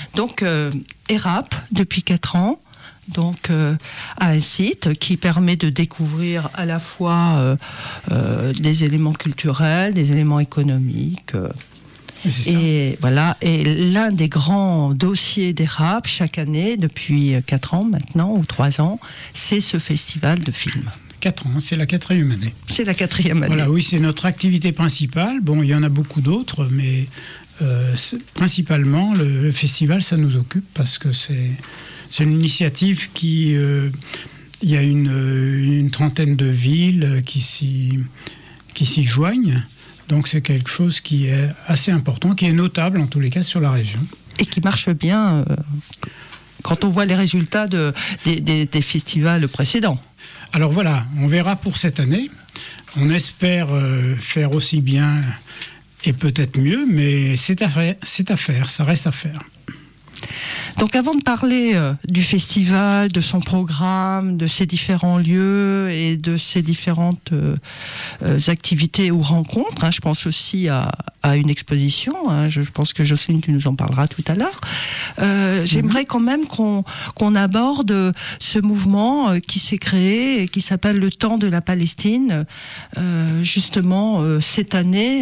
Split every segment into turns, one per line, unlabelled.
Donc, ERAP, depuis 4 ans, donc, a un site qui permet de découvrir à la fois des éléments culturels, des éléments économiques. Et voilà. Et l'un des grands dossiers d'ERAP chaque année, depuis 4 ans maintenant, ou 3 ans, c'est ce festival de films.
4 ans, c'est la 4e année.
C'est la 4e année.
Voilà, oui, c'est notre activité principale. Bon, il y en a beaucoup d'autres, mais principalement, le festival, ça nous occupe parce que c'est une initiative qui... il y a une trentaine de villes qui s'y joignent. Donc c'est quelque chose qui est assez important, qui est notable en tous les cas sur la région.
Et qui marche bien quand on voit les résultats des festivals précédents.
Alors voilà, on verra pour cette année. On espère faire aussi bien et peut-être mieux, mais c'est à faire, ça reste à faire.
Donc avant de parler du festival, de son programme, de ses différents lieux et de ses différentes activités ou rencontres, hein, je pense aussi à une exposition, hein, je pense que Jocelyne, tu nous en parleras tout à l'heure, j'aimerais quand même qu'on aborde ce mouvement qui s'est créé et qui s'appelle le Temps de la Palestine, justement cette année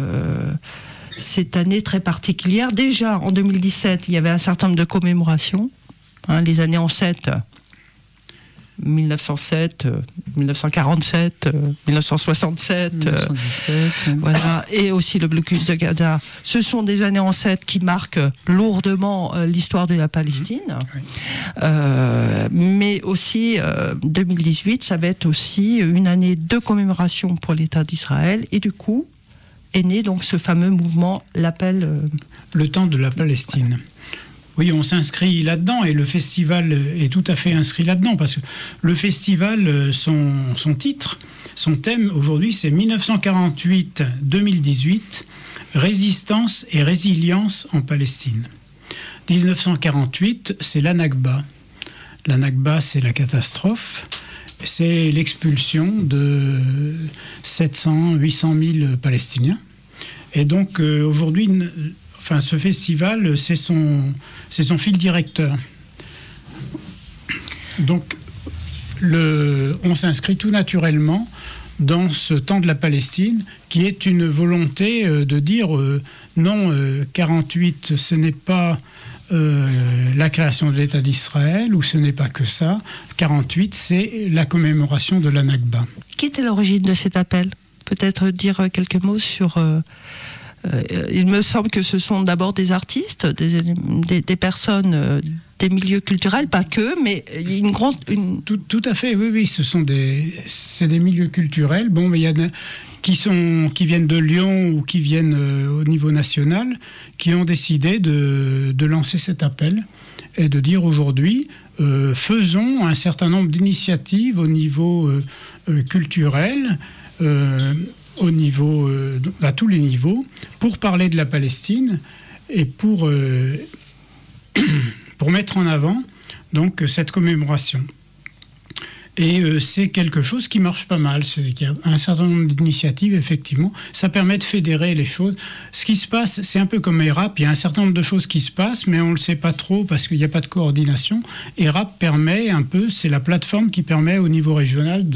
très particulière. Déjà, en 2017, il y avait un certain nombre de commémorations. Hein, les années en 7, 1907, 1947, 1967,
1917.
Voilà, et aussi le blocus de Gaza. Ce sont des années en 7 qui marquent lourdement l'histoire de la Palestine. Oui. Mais aussi, 2018, ça va être aussi une année de commémoration pour l'État d'Israël. Et du coup, est né donc ce fameux mouvement, l'appel...
Le Temps de la Palestine. Oui, on s'inscrit là-dedans et le festival est tout à fait inscrit là-dedans parce que le festival, son titre, son thème aujourd'hui, c'est 1948-2018, résistance et résilience en Palestine. 1948, c'est la Nakba. La Nakba, c'est la catastrophe. C'est l'expulsion de 700-800 000 Palestiniens. Et donc aujourd'hui, ce festival, c'est son fil directeur. Donc on s'inscrit tout naturellement dans ce temps de la Palestine, qui est une volonté de dire non, 48, ce n'est pas la création de l'État d'Israël, ou ce n'est pas que ça. 48, c'est la commémoration de la Nakba.
Qui était l'origine de cet appel ? Peut-être dire quelques mots sur... il me semble que ce sont d'abord des artistes, des personnes, des milieux culturels, pas que, mais il y a une grande...
Tout à fait, oui, c'est des milieux culturels. Bon, mais il y en a qui viennent de Lyon ou qui viennent au niveau national, qui ont décidé de lancer cet appel et de dire aujourd'hui, faisons un certain nombre d'initiatives au niveau culturel, au niveau, à tous les niveaux, pour parler de la Palestine et pour mettre en avant donc cette commémoration. Et c'est quelque chose qui marche pas mal. Il y a un certain nombre d'initiatives, effectivement. Ça permet de fédérer les choses. Ce qui se passe, c'est un peu comme ERAP. Il y a un certain nombre de choses qui se passent, mais on ne le sait pas trop parce qu'il n'y a pas de coordination. ERAP permet un peu, c'est la plateforme qui permet au niveau régional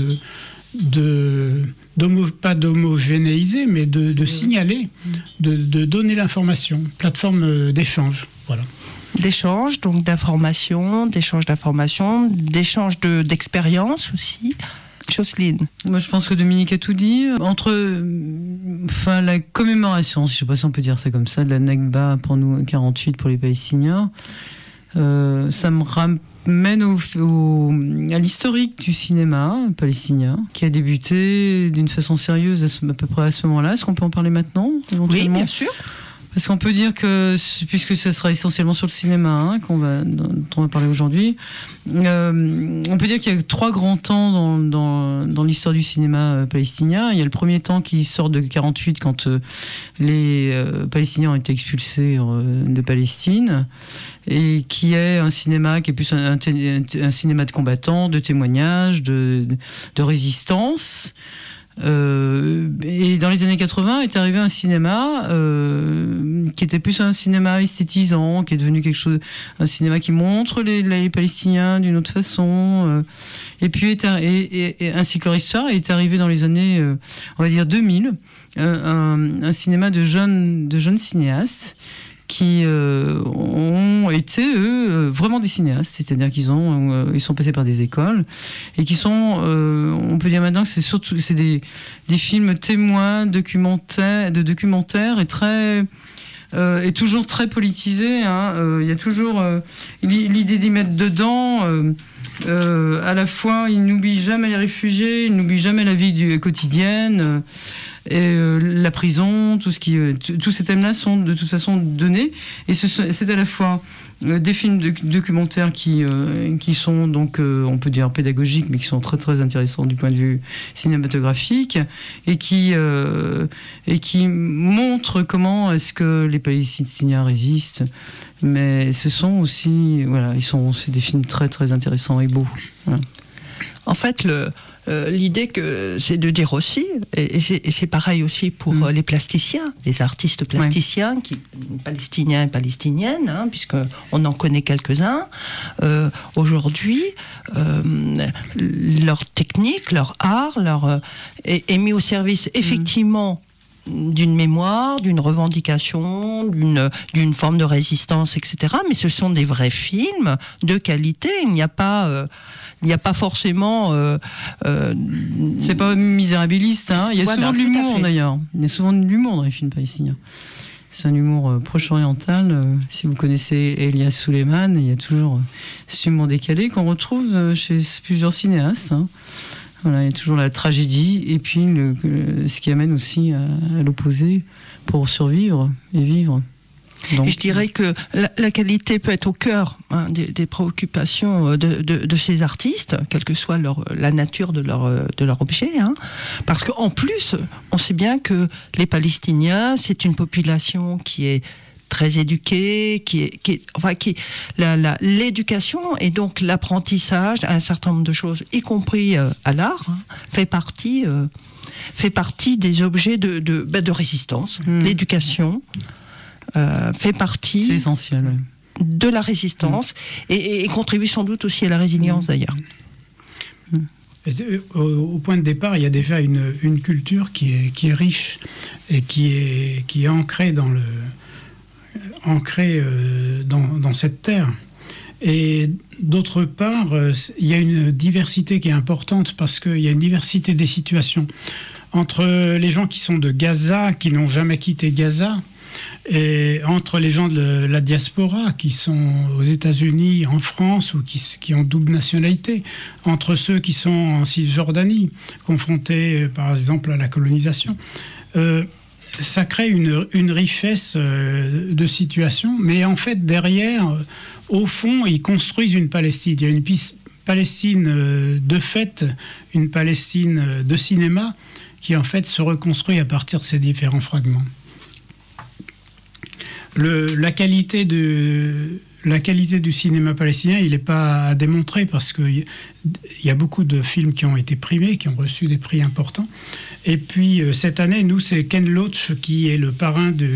pas d'homogénéiser, mais de signaler, de donner l'information. Plateforme d'échange, voilà.
D'échange, donc d'informations, d'échange d'expérience aussi. Jocelyne.
Moi, je pense que Dominique a tout dit. Entre la commémoration, je ne sais pas si on peut dire ça comme ça, de la Nakba pour nous, 48 pour les Palestiniens, ça me ramène à l'historique du cinéma palestinien, qui a débuté d'une façon sérieuse à peu près à ce moment-là. Est-ce qu'on peut en parler maintenant, éventuellement ?
Oui, bien sûr.
Parce qu'on peut dire que, puisque ce sera essentiellement sur le cinéma dont on va parler aujourd'hui, on peut dire qu'il y a 3 grands temps dans l'histoire du cinéma palestinien. Il y a le premier temps qui sort de 48, quand les Palestiniens ont été expulsés de Palestine, et qui est un cinéma qui est plus un cinéma de combattants, de témoignages, de résistance. Et dans les années 80 est arrivé un cinéma qui était plus un cinéma esthétisant, qui est devenu quelque chose, un cinéma qui montre les Palestiniens d'une autre façon. Et puis ainsi que leur histoire est arrivé dans les années, on va dire 2000, un cinéma de jeunes cinéastes qui ont été, eux, vraiment des cinéastes, c'est-à-dire qu'ils sont passés par des écoles, et qui sont, on peut dire maintenant que c'est des films témoins, documentaires, et toujours très politisés. Il y a toujours l'idée d'y mettre dedans. À la fois, ils n'oublient jamais les réfugiés, ils n'oublient jamais la vie quotidienne. Et la prison, tous ces thèmes-là sont de toute façon donnés. Et c'est à la fois des films documentaires qui sont donc, on peut dire pédagogiques, mais qui sont très très intéressants du point de vue cinématographique, et qui montrent comment est-ce que les Palestiniens résistent. Mais ce sont aussi, c'est des films très très intéressants et beaux. Voilà.
En fait, l'idée c'est de dire aussi, et c'est pareil aussi pour les plasticiens, les artistes plasticiens, palestiniens et palestiniennes, puisqu'on en connaît quelques-uns, aujourd'hui, leur technique, leur art, est mis au service effectivement d'une mémoire, d'une revendication, d'une forme de résistance, etc. Mais ce sont des vrais films de qualité. Il n'y a pas forcément...
c'est pas misérabiliste. Il y a souvent de l'humour, d'ailleurs. Il y a souvent de l'humour dans les films palestiniens. C'est un humour proche-oriental. Si vous connaissez Elias Suleiman, il y a toujours cet humour décalé qu'on retrouve chez plusieurs cinéastes. Voilà, il y a toujours la tragédie, et puis ce qui amène aussi à l'opposé pour survivre et vivre. Donc,
et je dirais que la qualité peut être au cœur des préoccupations de ces artistes, quelle que soit la nature de leur objet. Parce qu'en plus, on sait bien que les Palestiniens, c'est une population qui est très éduquée, l'éducation et donc l'apprentissage à un certain nombre de choses, y compris à l'art, fait partie des objets de résistance. L'éducation fait partie.
C'est essentiel.
De la résistance et contribue sans doute aussi à la résilience d'ailleurs.
Au point de départ, il y a déjà une culture qui est riche et qui est ancrée dans cette terre. Et d'autre part, il y a une diversité qui est importante parce qu'il y a une diversité des situations entre les gens qui sont de Gaza, qui n'ont jamais quitté Gaza, et entre les gens de la diaspora qui sont aux États-Unis, en France ou qui ont double nationalité, entre ceux qui sont en Cisjordanie, confrontés par exemple à la colonisation. Ça crée une richesse de situations, mais en fait derrière, au fond, ils construisent une Palestine. Il y a une Palestine de fait, une Palestine de cinéma qui en fait se reconstruit à partir de ces différents fragments. La qualité du cinéma palestinien, il n'est pas à démontrer parce qu'il y a beaucoup de films qui ont été primés, qui ont reçu des prix importants. Et puis cette année, nous, c'est Ken Loach qui est le parrain de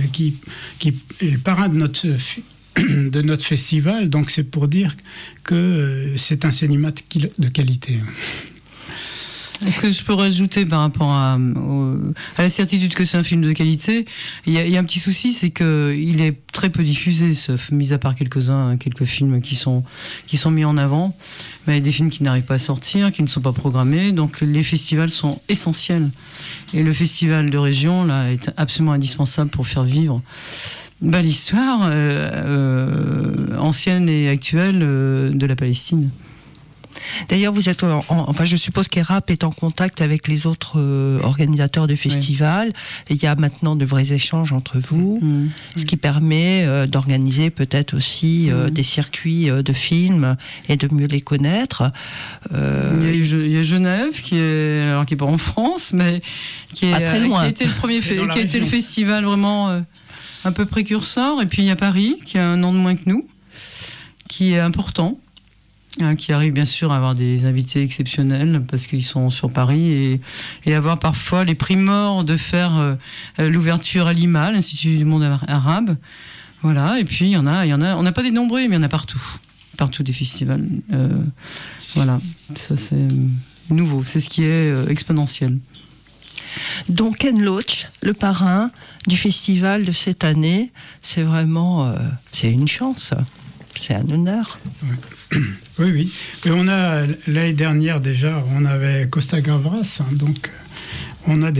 notre festival. Donc c'est pour dire que c'est un cinéma de qualité.
Est-ce que je peux rajouter par rapport à la certitude que c'est un film de qualité, il y a un petit souci, c'est qu'il est très peu diffusé, mis à part quelques films qui sont mis en avant, mais il y a des films qui n'arrivent pas à sortir, qui ne sont pas programmés, donc les festivals sont essentiels. Et le festival de région là est absolument indispensable pour faire vivre l'histoire ancienne et actuelle de la Palestine.
D'ailleurs, vous êtes, je suppose qu'ERAP est en contact avec les autres organisateurs de festivals. Oui. Il y a maintenant de vrais échanges entre vous, ce qui permet d'organiser peut-être aussi des circuits de films et de mieux les connaître.
Il y a Genève qui est pas en France, mais qui est
très loin.
Qui a été le premier, qui a été le festival vraiment un peu précurseur. Et puis il y a Paris qui a un an de moins que nous, qui est important. qui arrive bien sûr à avoir des invités exceptionnels parce qu'ils sont sur Paris et avoir parfois les primeurs de faire l'ouverture à Lima, l'Institut du monde arabe. Voilà, et puis il y en a, on n'a pas dénombré, mais il y en a partout des festivals. Voilà, ça c'est nouveau, c'est ce qui est exponentiel.
Donc Ken Loach, le parrain du festival de cette année, c'est vraiment c'est une chance, c'est un honneur.
Oui. Et on a, l'année dernière déjà, on avait Costa Gavras, donc on a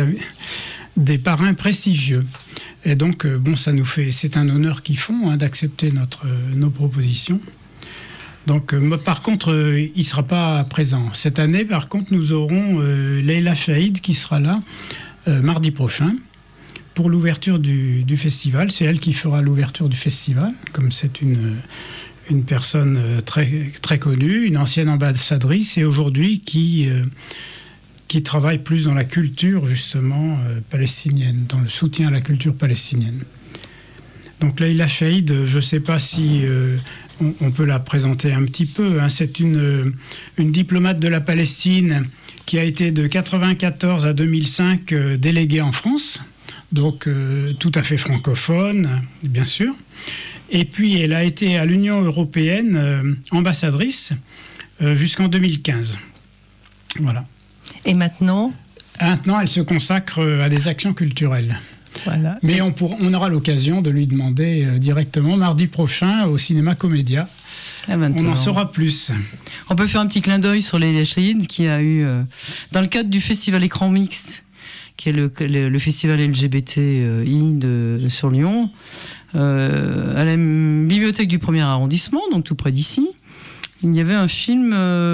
des parrains prestigieux. Et donc, c'est un honneur qu'ils font d'accepter nos propositions. Donc, par contre, il ne sera pas présent. Cette année, par contre, nous aurons Leila Chaïd qui sera là mardi prochain pour l'ouverture du festival. C'est elle qui fera l'ouverture du festival, comme c'est une personne très, très connue, une ancienne ambassadrice, et aujourd'hui qui travaille plus dans la culture, justement, palestinienne, dans le soutien à la culture palestinienne. Donc Leila Chaïd, je ne sais pas si on peut la présenter un petit peu. C'est une diplomate de la Palestine qui a été de 1994 à 2005 déléguée en France, donc tout à fait francophone, bien sûr. Et puis elle a été à l'Union européenne ambassadrice jusqu'en 2015. Voilà.
Et maintenant,
elle se consacre à des actions culturelles.
Voilà.
Mais on aura l'occasion de lui demander directement mardi prochain au Cinéma Comédia. On en saura plus.
On peut faire un petit clin d'œil sur Leila Chaïd qui a eu, dans le cadre du festival Écran Mixte, qui est le festival LGBTI sur Lyon, à la bibliothèque du 1er arrondissement, donc tout près d'ici, il y avait un film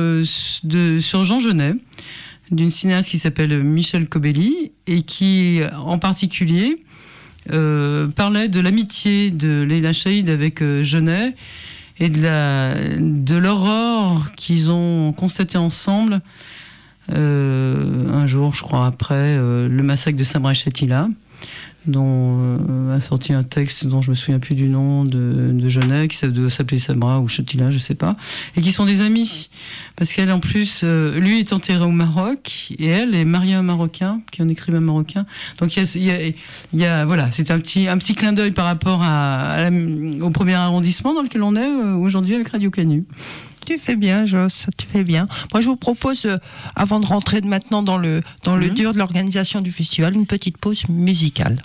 sur Jean Genet, d'une cinéaste qui s'appelle Michel Cobelli et qui, en particulier, parlait de l'amitié de Leila Chaïd avec Genet et de l'aurore qu'ils ont constaté ensemble un jour, je crois, après le massacre de Sabra et Shatila, dont a sorti un texte dont je me souviens plus du nom de Genet, qui doit s'appeler Sabra ou Shatila, je sais pas, et qui sont des amis, parce qu'elle en plus, lui est enterré au Maroc et elle est mariée à un Marocain, qui est un écrivain marocain. Donc il y a voilà, c'est un petit clin d'œil par rapport au 1er arrondissement dans lequel on est aujourd'hui avec Radio Canu.
Tu fais bien, Joss, tu fais bien. Moi, je vous propose, avant de rentrer maintenant dans le dur de l'organisation du festival, une petite pause musicale.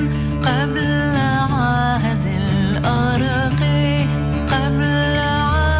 قبل عهد الأرق قبل عهد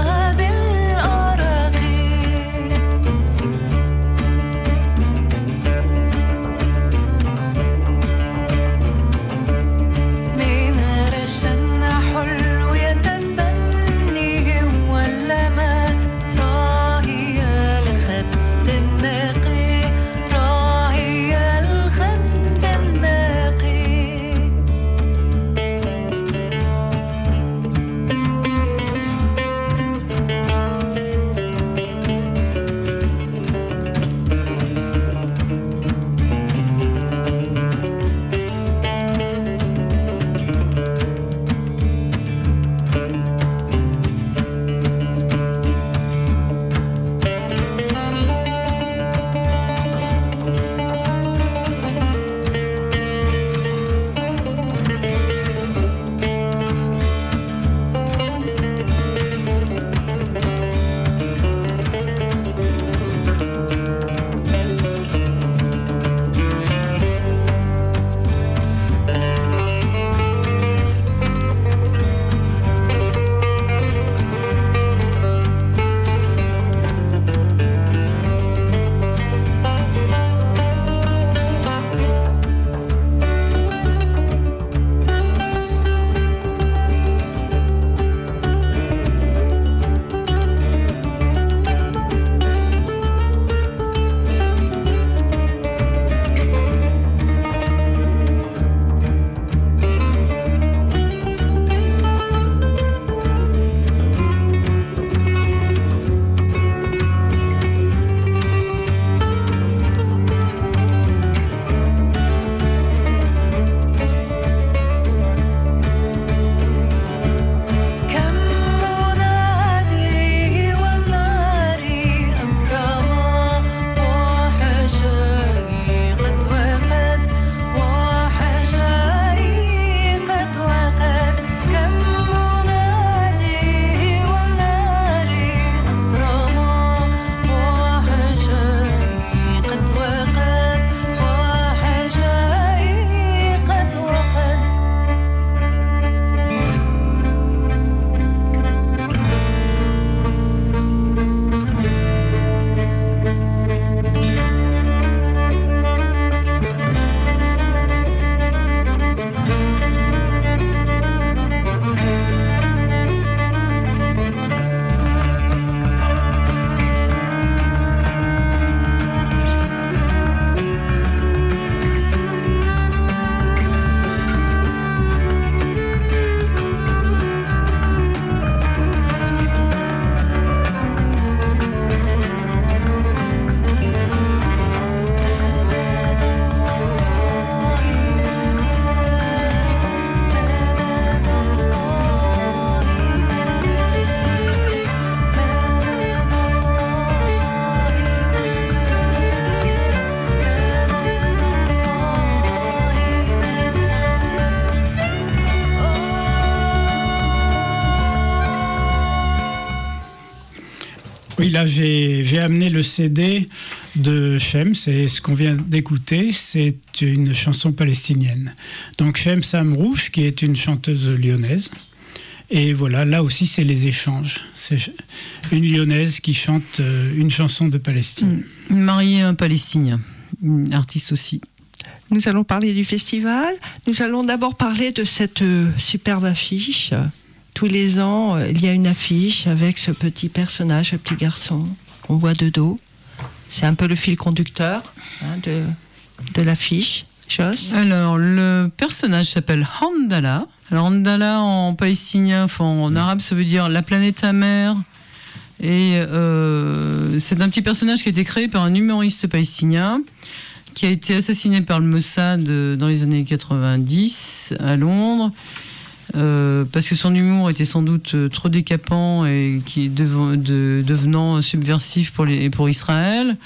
Oui, là j'ai amené le CD de Shem, c'est ce qu'on vient d'écouter, c'est une chanson palestinienne. Donc Shem Samrouche, qui est une chanteuse lyonnaise. Et voilà, là aussi c'est les échanges. C'est une lyonnaise qui chante une chanson de Palestine.
Mariée à un Palestinien, artiste aussi.
Nous allons parler du festival. Nous allons d'abord parler de cette superbe affiche. Tous les ans, il y a une affiche avec ce petit personnage, ce petit garçon qu'on voit de dos. C'est un peu le fil conducteur de l'affiche. Joss ?
Alors, le personnage s'appelle Handala. Alors, Handala en palestinien, en arabe, ça veut dire la planète amère. Et c'est un petit personnage qui a été créé par un humoriste palestinien qui a été assassiné par le Mossad dans les années 90 à Londres. Parce que son humour était sans doute trop décapant et qui devenant subversif pour Israël.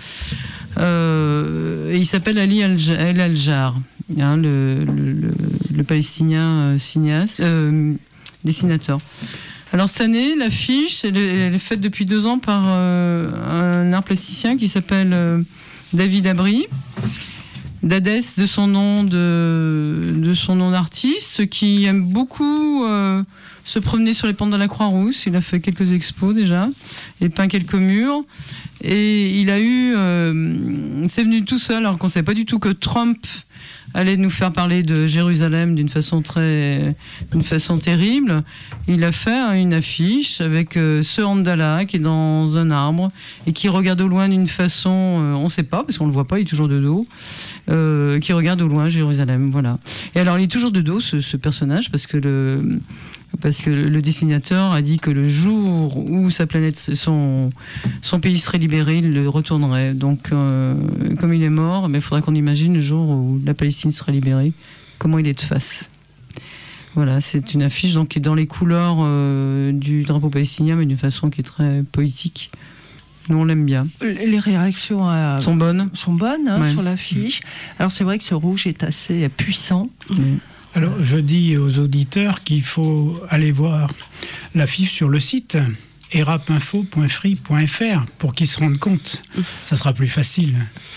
Et il s'appelle Ali El-Aljar, hein, le palestinien cinéaste, dessinateur. Alors cette année, l'affiche, elle est faite depuis 2 ans par un art plasticien qui s'appelle David Abri. Dadès de son nom d'artiste, qui aime beaucoup se promener sur les pentes de la Croix-Rousse. Il a fait quelques expos déjà et peint quelques murs. Et il a eu, c'est venu tout seul, alors qu'on ne savait pas du tout que Trump allait nous faire parler de Jérusalem d'une façon terrible. Il a fait une affiche avec ce Handala qui est dans un arbre et qui regarde au loin d'une façon, on ne sait pas parce qu'on le voit pas, il est toujours de dos, qui regarde au loin Jérusalem, voilà. Et alors il est toujours de dos ce personnage parce que le dessinateur a dit que le jour où sa planète, son pays serait libéré, il le retournerait. Donc, comme il est mort, il faudra qu'on imagine le jour où la Palestine sera libérée, comment il est de face. Voilà, c'est une affiche donc, qui est dans les couleurs du drapeau palestinien, mais d'une façon qui est très poétique. Nous, on l'aime bien.
Les réactions
sont bonnes,
hein, ouais. Sur l'affiche. Alors, c'est vrai que ce rouge est assez puissant.
Alors, je dis aux auditeurs qu'il faut aller voir l'affiche sur le site erapinfo.free.fr pour qu'ils se rendent compte. Ça sera plus facile.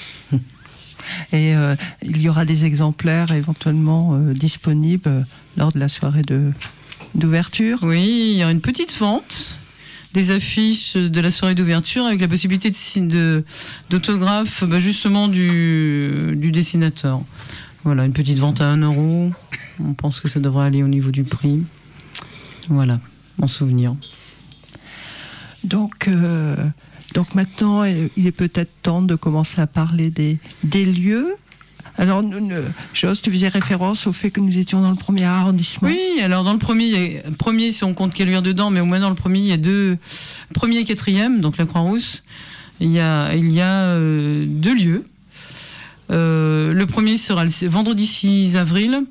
Et il y aura des exemplaires éventuellement disponibles lors de la soirée d'ouverture.
Oui, il y aura une petite vente des affiches de la soirée d'ouverture avec la possibilité d'autographe justement du dessinateur. Voilà, une petite vente à 1 €. On pense que ça devrait aller au niveau du prix. Voilà, en souvenir.
Donc maintenant, il est peut-être temps de commencer à parler des lieux. Alors, Joss, tu faisais référence au fait que nous étions dans le 1er arrondissement.
Oui, alors dans le premier, si on compte Caluire dedans, mais au moins dans le premier, il y a 2, 1er et 4e, donc la Croix-Rousse. Il y a 2 lieux. Le premier sera le vendredi 6 avril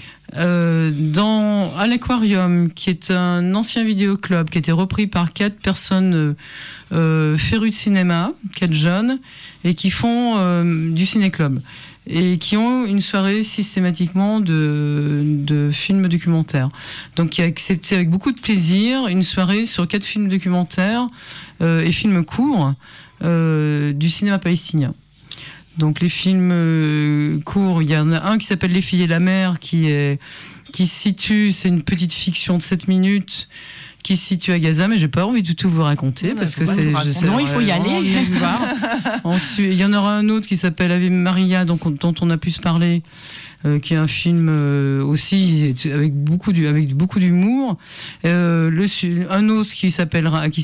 à l'Aquarium, qui est un ancien vidéoclub qui a été repris par 4 personnes férues de cinéma, 4 jeunes, et qui font du ciné-club et qui ont une soirée systématiquement de films documentaires. Donc qui a accepté avec beaucoup de plaisir une soirée sur 4 films documentaires et films courts du cinéma palestinien. Donc les films courts, il y en a un qui s'appelle Les filles et la mer, qui se situe, c'est une petite fiction de 7 minutes qui se situe à Gaza, mais j'ai pas envie de tout vous raconter parce que c'est.
Non, il faut y aller.
Ensuite, il y en aura un autre qui s'appelle Ave Maria, dont on a pu se parler, qui est un film aussi avec beaucoup d'humour. Un autre qui s'appelle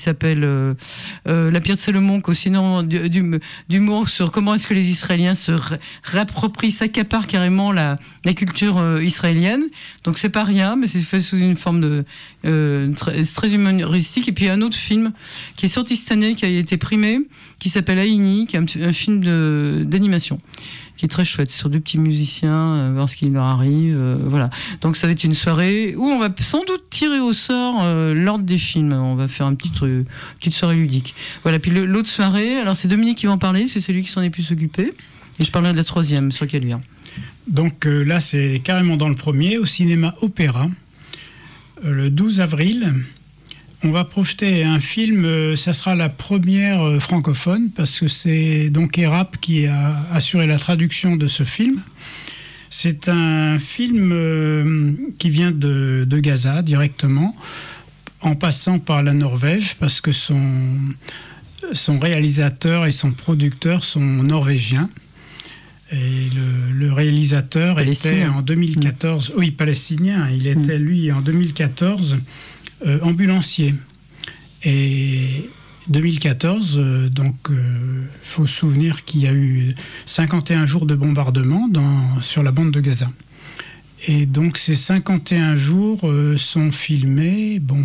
La Pierre de Salomon, qui aussi d'humour sur comment est-ce que les Israéliens se réapproprient, s'accaparent carrément la culture israélienne. Donc c'est pas rien, mais c'est fait sous une forme de très humoristique. Et puis un autre film qui est sorti cette année, qui a été primé, qui s'appelle Aïni, qui est un film d'animation, qui est très chouette, sur 2 petits musiciens, voir ce qui leur arrive, voilà. Donc ça va être une soirée où on va sans doute tirer au sort l'ordre des films. On va faire une petite soirée ludique. Voilà. Puis l'autre soirée, alors c'est Dominique qui va en parler, c'est celui qui s'en est plus occupé. Et je parlerai de la 3e, sur Caluire.
Donc là, c'est carrément dans le premier, au cinéma Opéra, le 12 avril, on va projeter un film, ça sera la première francophone, parce que c'est donc ERAP qui a assuré la traduction de ce film. C'est un film qui vient de Gaza directement, en passant par la Norvège, parce que son réalisateur et son producteur sont norvégiens. Et le réalisateur était en 2014, oui, palestinien, il était lui en 2014 ambulancier. Et 2014, donc faut se souvenir qu'il y a eu 51 jours de bombardement sur la bande de Gaza. Et donc ces 51 jours sont filmés, bon,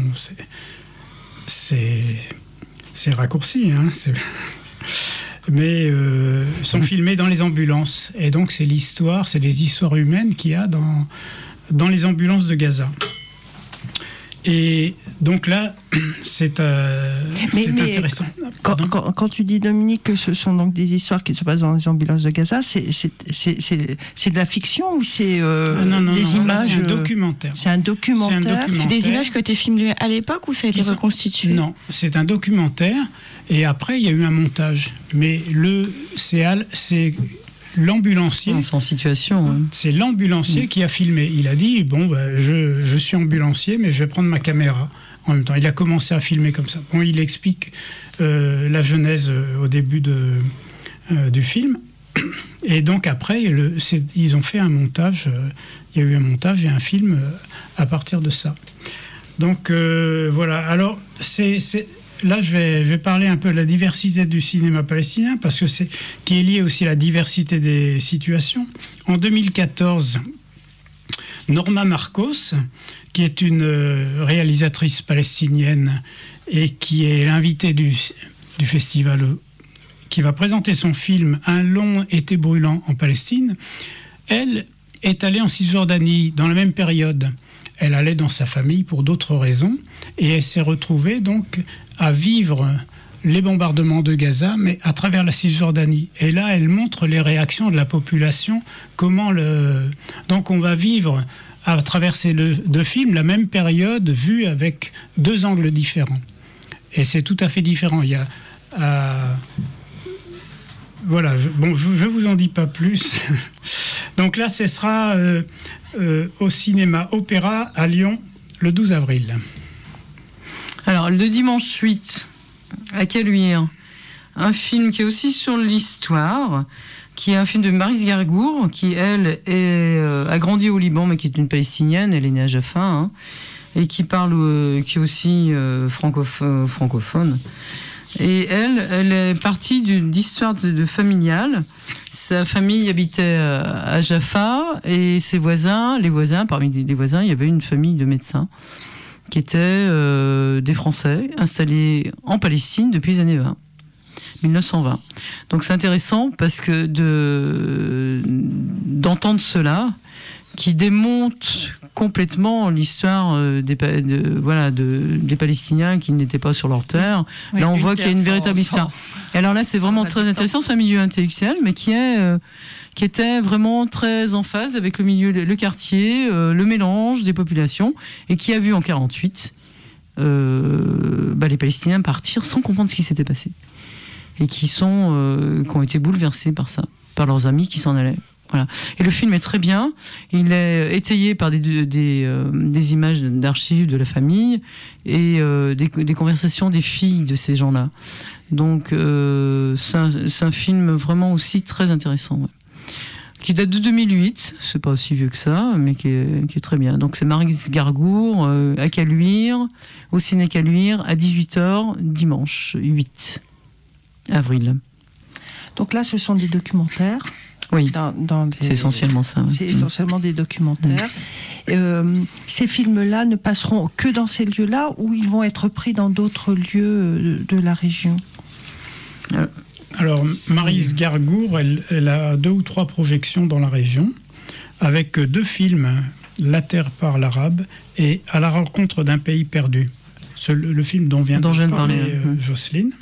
c'est raccourci, hein, mais sont filmés dans les ambulances. Et donc c'est des histoires humaines qu'il y a dans les ambulances de Gaza. Et donc là, c'est intéressant.
Quand tu dis, Dominique, que ce sont donc des histoires qui se passent dans les ambulances de Gaza, c'est de la fiction ou c'est des images?
C'est un documentaire.
C'est un documentaire.
C'est des images qui ont été filmées à l'époque ou ça a été reconstitué?
Non, c'est un documentaire. Et après, il y a eu un montage. Mais c'est l'ambulancier.
Sans situation. Hein.
C'est l'ambulancier qui a filmé. Il a dit, bon, je suis ambulancier, mais je vais prendre ma caméra. En même temps, il a commencé à filmer comme ça. Bon, il explique la genèse au début du film. Et donc après, ils ont fait un montage. Il y a eu un montage et un film à partir de ça. Donc voilà. Alors, là, je vais parler un peu de la diversité du cinéma palestinien, parce que qui est lié aussi à la diversité des situations. En 2014, Norma Marcos, qui est une réalisatrice palestinienne et qui est l'invitée du festival, qui va présenter son film « Un long été brûlant en Palestine », elle est allée en Cisjordanie dans la même période. Elle allait dans sa famille pour d'autres raisons et elle s'est retrouvée donc à vivre les bombardements de Gaza, mais à travers la Cisjordanie. Et là, elle montre les réactions de la population, donc on va vivre à travers ces deux films la même période vue avec deux angles différents. Et c'est tout à fait différent. Il y a... voilà, je vous en dis pas plus. Donc là, ce sera au cinéma Opéra à Lyon le 12 avril.
Alors, le dimanche 8, à Caluire, un film qui est aussi sur l'histoire, qui est un film de Maryse Gargour, qui, elle, a grandi au Liban, mais qui est une Palestinienne, elle est née à Jaffa, hein, et qui est aussi francophone. Et elle est partie d'histoire de familiale. Sa famille habitait à Jaffa, et parmi les voisins, il y avait une famille de médecins qui étaient des Français installés en Palestine depuis les années 1920. Donc c'est intéressant parce que d'entendre cela, qui démonte complètement l'histoire des Palestiniens qui n'étaient pas sur leur terre. Oui, là, on voit qu'il y a une véritable histoire. Et alors là, c'est vraiment très intéressant. C'est un milieu intellectuel, mais qui était vraiment très en phase avec le milieu, le quartier, le mélange des populations, et qui a vu en 1948 les Palestiniens partir sans comprendre ce qui s'était passé. Et qui ont été bouleversés par ça, par leurs amis qui s'en allaient. Voilà. Et le film est très bien. Il est étayé par des images d'archives de la famille et des conversations des filles de ces gens-là. Donc c'est un film vraiment aussi très intéressant. Ouais. Qui date de 2008, c'est pas aussi vieux que ça, mais qui est très bien. Donc c'est Maryse Gargour à Caluire, au Ciné Caluire, à 18h, dimanche 8 avril.
Donc là, ce sont des documentaires.
Oui, c'est essentiellement ça. Ouais.
C'est essentiellement des documentaires. Ces films-là ne passeront que dans ces lieux-là, ou ils vont être pris dans d'autres lieux de la région?
Alors, Maryse Gargour, elle a 2 ou 3 projections dans la région, avec 2 films, La Terre par l'Arabe et À la rencontre d'un pays perdu. Le film dont vient de parler Jocelyne.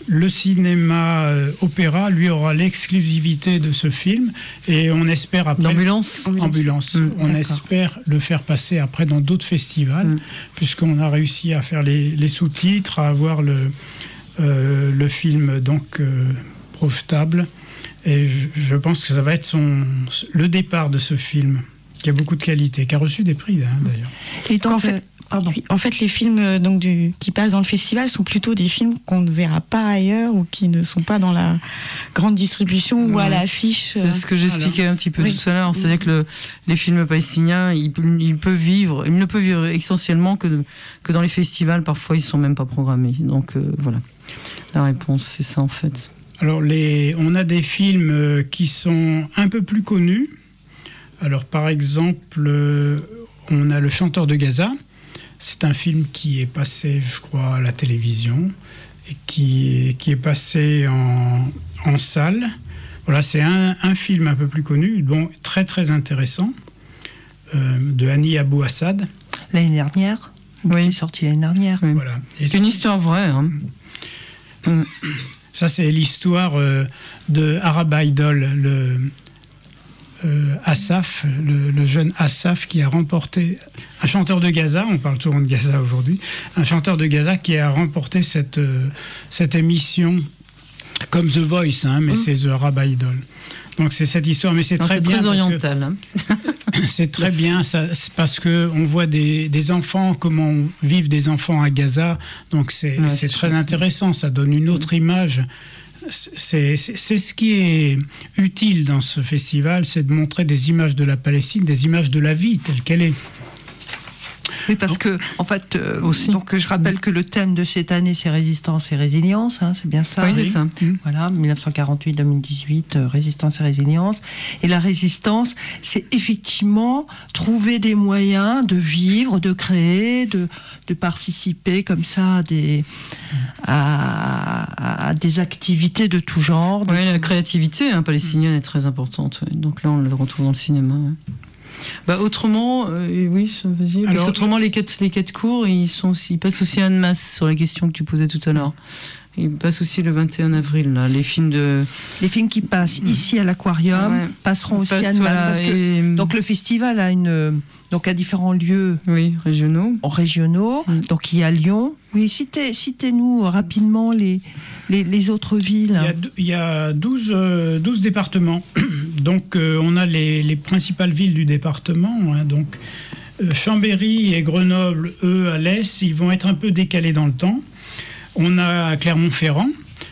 le cinéma opéra, lui, aura l'exclusivité de ce film, et on espère après...
Ambulance.
On espère le faire passer après dans d'autres festivals, puisqu'on a réussi à faire les sous-titres, à avoir le film donc projetable, et je pense que ça va être le départ de ce film, qui a beaucoup de qualité, qui a reçu des prix d'ailleurs.
Et donc, en fait, les films qui passent dans le festival sont plutôt des films qu'on ne verra pas ailleurs ou qui ne sont pas dans la grande distribution ou à l'affiche.
C'est ce que j'expliquais un petit peu tout à l'heure. C'est-à-dire que les films palestiniens, ils ne peuvent vivre essentiellement que dans les festivals. Parfois, ils ne sont même pas programmés. Donc voilà, la réponse, c'est ça en fait.
Alors, on a des films qui sont un peu plus connus. Alors, par exemple, on a Le Chanteur de Gaza. C'est un film qui est passé, je crois, à la télévision et qui est passé en salle. Voilà, c'est un film un peu plus connu, bon, très très intéressant, de Hani Abou Assad.
L'année dernière. Oui, il est sorti l'année dernière.
Oui.
Voilà.
C'est une histoire vraie.
Ça, c'est l'histoire de Arab Idol, Assaf, le jeune Assaf qui a remporté, un chanteur de Gaza, on parle souvent de Gaza aujourd'hui, un chanteur de Gaza qui a remporté cette émission comme The Voice, mais c'est The Arab Idol. Donc c'est cette histoire, mais c'est très bien.
C'est très oriental.
C'est très bien, c'est parce qu'on voit des enfants, comment vivent des enfants à Gaza, donc c'est très intéressant, ça donne une autre image. C'est ce qui est utile dans ce festival, c'est de montrer des images de la Palestine, des images de la vie telle qu'elle est.
Oui, parce que, en fait, donc je rappelle que le thème de cette année, c'est résistance et résilience, c'est bien ça.
Oui, c'est ça.
Voilà, 1948-2018, résistance et résilience. Et la résistance, c'est effectivement trouver des moyens de vivre, de créer, de participer comme ça à des activités de tout genre.
Oui, la créativité palestinienne est très importante. Donc là, on le retrouve dans le cinéma. Autrement, oui, vas-y. Parce qu'autrement, les quatre cours, ils passent aussi à masse sur la question que tu posais tout à l'heure. Ils passent aussi le 21 avril, là, les films
qui passent ici à l'Aquarium passeront aussi à masse. Parce que donc le festival a différents lieux régionaux. Donc il y a Lyon. Oui, citez-nous rapidement les autres villes.
Il y a 12 départements. Donc on a les principales villes du département. Donc Chambéry et Grenoble, eux, à l'est, ils vont être un peu décalés dans le temps. On a Clermont-Ferrand,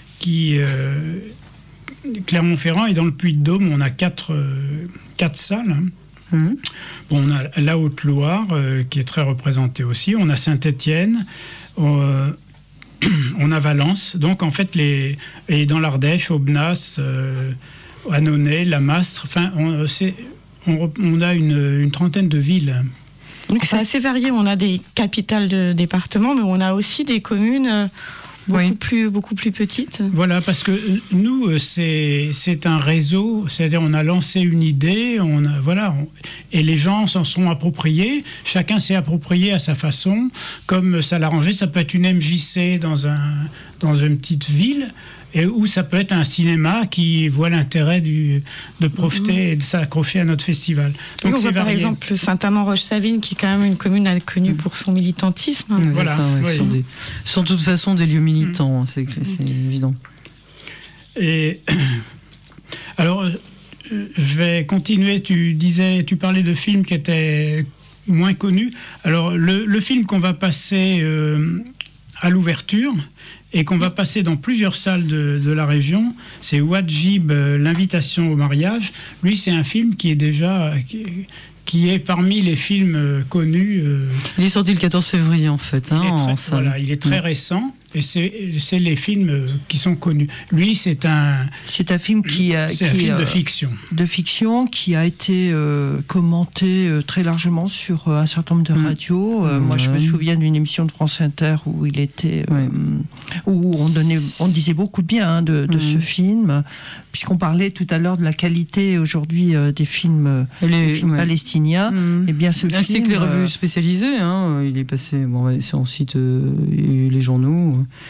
Clermont-Ferrand, et dans le Puy-de-Dôme, on a quatre salles. Bon, on a la Haute-Loire, qui est très représentée aussi. On a Saint-Étienne, on a Valence. Donc, en fait, et dans l'Ardèche, Aubenas, Annonay, Lamastre. Enfin, on a une trentaine de villes.
Donc c'est assez varié. On a des capitales de départements, mais on a aussi des communes beaucoup plus petites.
Voilà, parce que nous, c'est un réseau. C'est-à-dire, on a lancé une idée, et les gens s'en sont appropriés. Chacun s'est approprié à sa façon, comme ça l'arrangeait. Ça peut être une MJC dans une petite ville. Ou ça peut être un cinéma qui voit l'intérêt de projeter et de s'accrocher à notre festival.
Donc on voit par exemple Saint-Amand-Roche-Savine, qui est quand même une commune connue pour son militantisme.
Voilà. Ce sont de toute façon des lieux militants, c'est évident.
Et alors, je vais continuer. Tu parlais de films qui étaient moins connus. Alors, le film qu'on va passer à l'ouverture, et qu'on va passer dans plusieurs salles de la région, c'est Wajib, l'invitation au mariage. Lui, c'est un film qui est est parmi les films connus.
Il est sorti le 14 février, en fait, en salle.
Voilà, il est très récent, et c'est les films qui sont connus. Lui, c'est un
film de
fiction.
De fiction qui a été commenté très largement sur un certain nombre de radios. Moi, je me souviens d'une émission de France Inter où il était, où on disait beaucoup de bien de ce film, puisqu'on parlait tout à l'heure de la qualité aujourd'hui des films palestiniens. Et bien ce
ainsi
film,
que les revues spécialisées, il est passé sur le site, les journaux.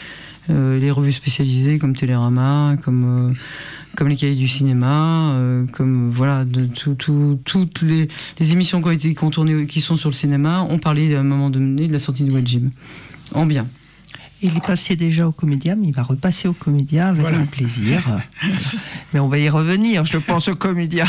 les revues spécialisées comme Télérama, comme les cahiers du cinéma, comme voilà, toutes les émissions qui ont tourné, qui sont sur le cinéma, ont parlé à un moment donné de la sortie de Wajib, en bien.
Il est passé déjà au Comédia, mais il va repasser au Comédia avec grand plaisir. Mais on va y revenir, je pense, au Comédia.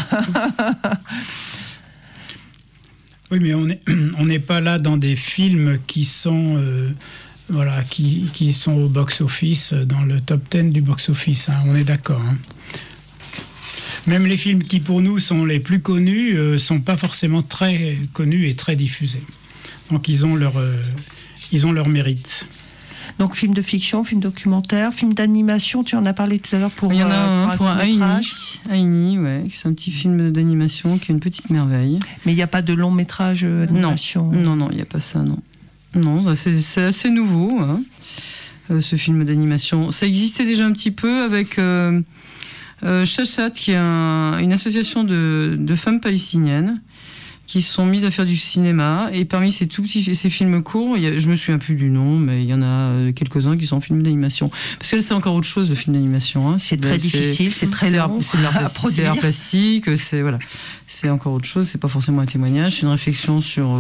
Oui, mais on n'est pas là dans des films qui sont, qui sont au box-office, dans le top 10 du box-office. Hein, on est d'accord. Hein. Même les films qui, pour nous, sont les plus connus, sont pas forcément très connus et très diffusés. Donc, ils ont leur mérite.
Donc, film de fiction, film documentaire, film d'animation, tu en as parlé tout à l'heure pour
il y en a un pour
Aini,
ouais, c'est un petit film d'animation qui est une petite merveille.
Mais il n'y a pas de long métrage d'animation.
Non, il n'y a pas ça, non. Non, c'est assez nouveau, hein, ce film d'animation. Ça existait déjà un petit peu avec Chachat, qui est une association de femmes palestiniennes qui se sont mises à faire du cinéma, et parmi ces films courts, je me souviens plus du nom, mais il y en a quelques-uns qui sont films d'animation. Parce que c'est encore autre chose, le film d'animation. Hein.
C'est très difficile, c'est très long. C'est
de l'art plastique, c'est encore autre chose. C'est pas forcément un témoignage, c'est une réflexion sur.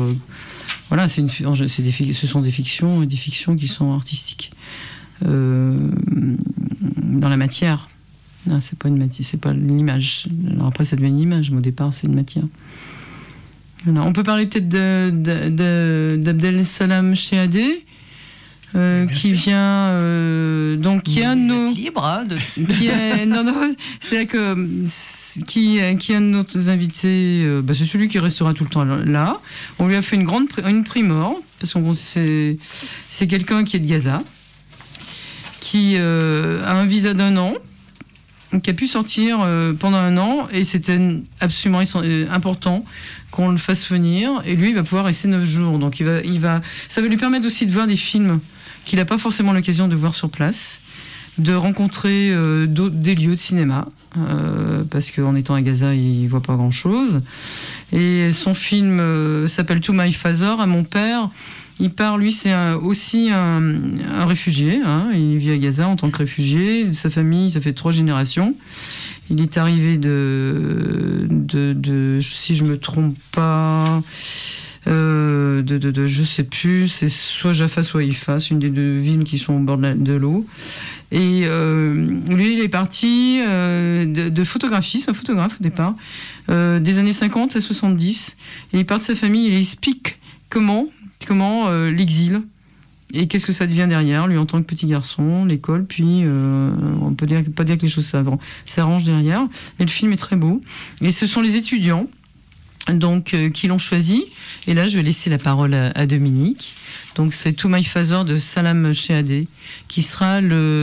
Ce sont des fictions, et des fictions qui sont artistiques dans la matière. Non, c'est pas l'image. Alors après, ça devient une image, mais au départ, c'est une matière. On peut parler peut-être d'Abdel Salam Chehadeh, qui vient qui est un de nos qui est un de nos invités. C'est celui qui restera tout le temps là. On lui a fait une primeur parce que c'est quelqu'un qui est de Gaza, qui a un visa d'1 an, qui a pu sortir pendant 1 an, et c'était absolument important qu'on le fasse venir, et lui il va pouvoir rester 9 jours, donc ça va lui permettre aussi de voir des films qu'il n'a pas forcément l'occasion de voir sur place, de rencontrer des lieux de cinéma, parce qu'en étant à Gaza il voit pas grand chose, et son film s'appelle To My Father, à mon père. Il part, lui, c'est aussi un réfugié. Hein. Il vit à Gaza en tant que réfugié. Sa famille, ça fait 3 générations. Il est arrivé si je me trompe pas, je sais plus, c'est soit Jaffa, soit Haïfa, c'est une des 2 villes qui sont au bord de l'eau. Et lui, il est parti de photographie, c'est un photographe au départ, des années 50 à 70. Et il part de sa famille, il explique comment l'exil, et qu'est-ce que ça devient derrière, lui en tant que petit garçon, l'école, puis on peut pas dire que les choses s'arrangent derrière, mais le film est très beau. Et ce sont les étudiants donc qui l'ont choisi, et là je vais laisser la parole à Dominique. Donc c'est To My Father de Salam Chehadeh, qui sera